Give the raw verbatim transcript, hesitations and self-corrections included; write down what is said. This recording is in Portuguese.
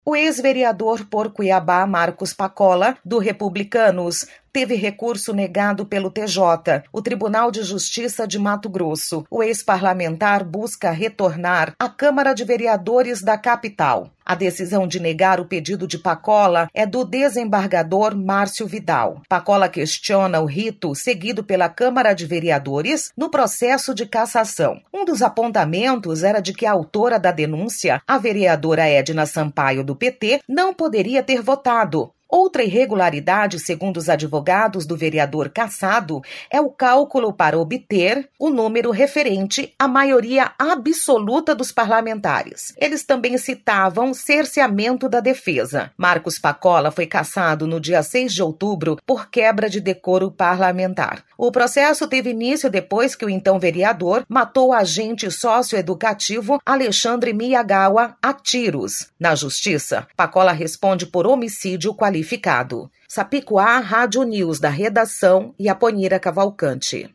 O ex-vereador por Cuiabá, Marcos Pacola, do Republicanos, teve recurso negado pelo T J, o Tribunal de Justiça de Mato Grosso. O ex-parlamentar busca retornar à Câmara de Vereadores da capital. A decisão de negar o pedido de Pacola é do desembargador Márcio Vidal. Pacola questiona o rito seguido pela Câmara de Vereadores no processo de cassação. Um dos apontamentos era de que a autora da denúncia, a vereadora Edna Sampaio do P T, não poderia ter votado. Outra irregularidade, segundo os advogados do vereador cassado, é o cálculo para obter o número referente à maioria absoluta dos parlamentares. Eles também citavam cerceamento da defesa. Marcos Pacola foi cassado no dia seis de outubro por quebra de decoro parlamentar. O processo teve início depois que o então vereador matou o agente socioeducativo Alexandre Miyagawa a tiros. Na justiça, Pacola responde por homicídio qualificado. Sapicoá, Rádio News, da redação, e Aponira Cavalcante.